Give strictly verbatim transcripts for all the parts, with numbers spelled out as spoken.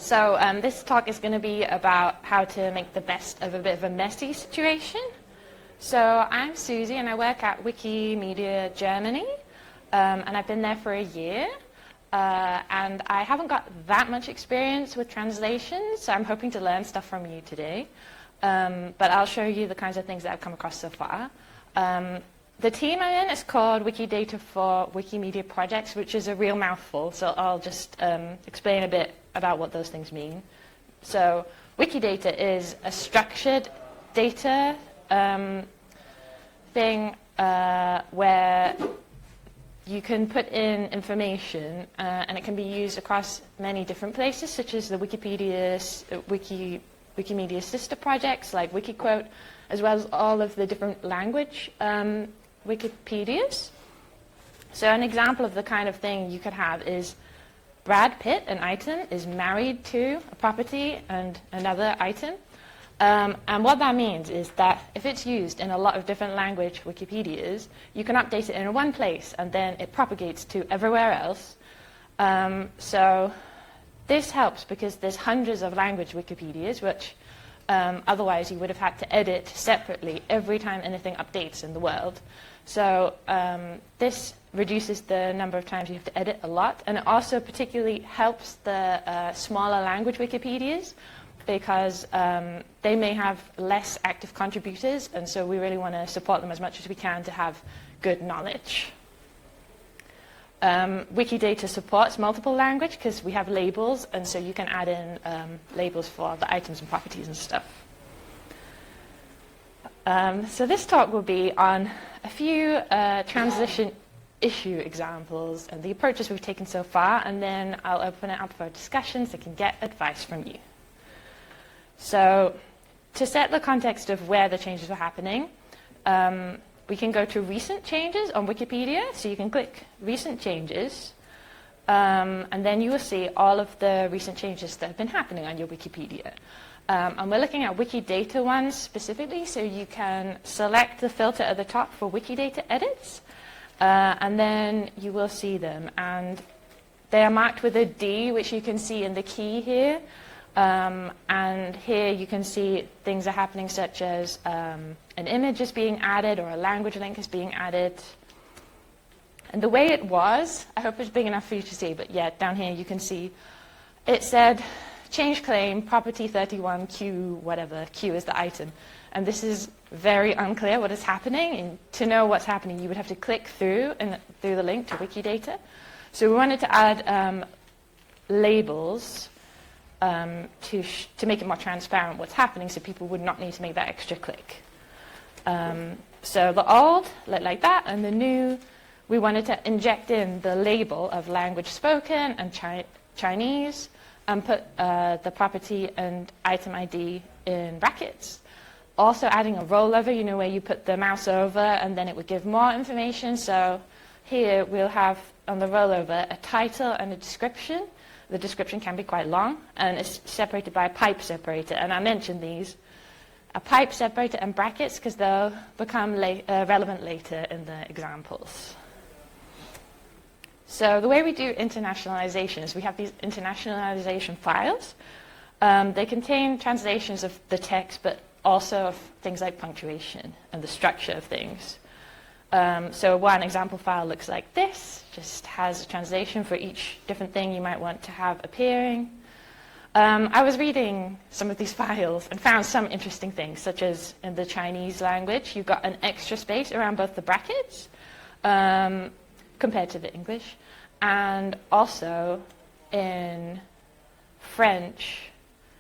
So um, this talk is going to be about how to make the best of a bit of a messy situation. So I'm Susie and I work at Wikimedia Germany, um, and I've been there for a year. Uh, and I haven't got that much experience with translations, so I'm hoping to learn stuff from you today. Um, but I'll show you the kinds of things that I've come across so far. Um, the team I'm in is called Wikidata for Wikimedia Projects, which is a real mouthful, so I'll just um, explain a bit about what those things mean. So Wikidata is a structured data um, thing uh, where you can put in information uh, and it can be used across many different places, such as the Wikipedia, uh, Wiki, Wikimedia sister projects like Wikiquote, as well as all of the different language um, Wikipedias. So an example of the kind of thing you could have is Brad Pitt, an item, is married to a property and another item. Um, and what that means is that if it's used in a lot of different language Wikipedias, you can update it in one place and then it propagates to everywhere else. Um, so this helps because there's hundreds of language Wikipedias, which um, otherwise you would have had to edit separately every time anything updates in the world. So um, this reduces the number of times you have to edit a lot, and it also particularly helps the uh, smaller language Wikipedias, because um, they may have less active contributors, and so we really want to support them as much as we can to have good knowledge. Um, Wikidata supports multiple language because we have labels, and so you can add in um, labels for the items and properties and stuff. Um, so this talk will be on a few uh, translation issue examples and the approaches we've taken so far, and then I'll open it up for discussions that can get advice from you. So to set the context of where the changes are happening, um, we can go to recent changes on Wikipedia. So you can click recent changes, um, and then you will see all of the recent changes that have been happening on your Wikipedia. Um, and we're looking at Wikidata ones specifically, so you can select the filter at the top for Wikidata edits, uh, and then you will see them. And they are marked with a D, which you can see in the key here. Um, and here you can see things are happening such as um, an image is being added or a language link is being added. And the way it was, I hope it's big enough for you to see, but yeah, down here you can see it said change claim property thirty-one Q whatever, Q is the item. And this is very unclear what is happening, and to know what's happening you would have to click through and through the link to Wikidata. So we wanted to add um, labels Um, to, sh to make it more transparent what's happening, so people would not need to make that extra click. Um, so the old looked like that, and the new, we wanted to inject in the label of language spoken and chi Chinese, and put uh, the property and item I D in brackets. Also adding a rollover, you know, where you put the mouse over and then it would give more information. So here we'll have on the rollover a title and a description. The description can be quite long, and it's separated by a pipe separator. And I mentioned these, a pipe separator and brackets, because they'll become la uh, relevant later in the examples. So the way we do internationalization is we have these internationalization files. Um, they contain translations of the text, but also of things like punctuation and the structure of things. Um, so one example file looks like this, just has a translation for each different thing you might want to have appearing. Um, I was reading some of these files and found some interesting things, such as in the Chinese language, you've got an extra space around both the brackets um, compared to the English. And also in French,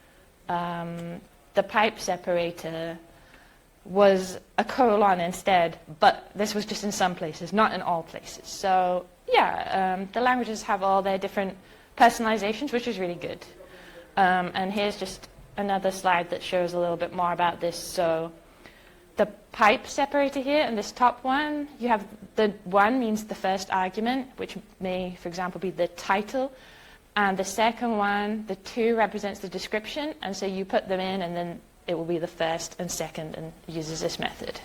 um, the pipe separator was a colon instead, but this was just in some places, not in all places. So yeah, um, the languages have all their different personalizations, which is really good. Um, and here's just another slide that shows a little bit more about this. So the pipe separator here, and this top one, you have the one means the first argument, which may, for example, be the title. And the second one, the two, represents the description. And so you put them in, and then it will be the first and second, and uses this method.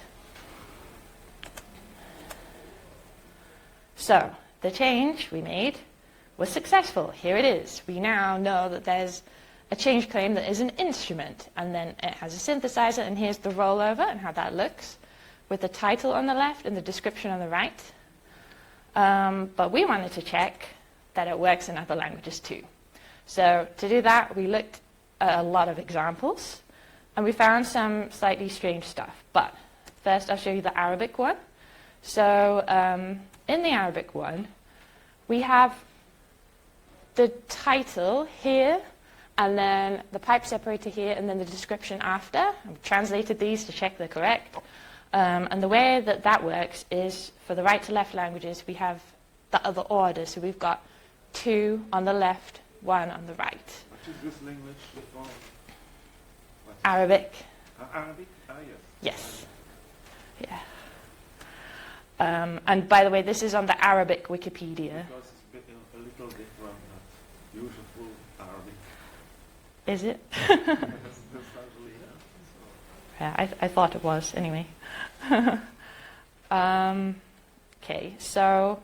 So the change we made was successful. Here it is. We now know that there's a change claim that is an instrument, and then it has a synthesizer, and here's the rollover and how that looks, with the title on the left and the description on the right. Um, but we wanted to check that it works in other languages too. So to do that, we looked at a lot of examples, and we found some slightly strange stuff. But first, I'll show you the Arabic one. So um, in the Arabic one, we have the title here, and then the pipe separator here, and then the description after. I've translated these to check they're correct. Um, and the way that that works is, for the right to left languages, we have the other order. So we've got two on the left, one on the right. What is this language before? Arabic. Uh, Arabic? Ah, yes. Yes. Yeah. Um, and by the way, this is on the Arabic Wikipedia. Because it's a, bit, a little different than usual Arabic. Is it? That's, that's actually, yeah. So. Yeah, I, th I thought it was, anyway. um, okay, so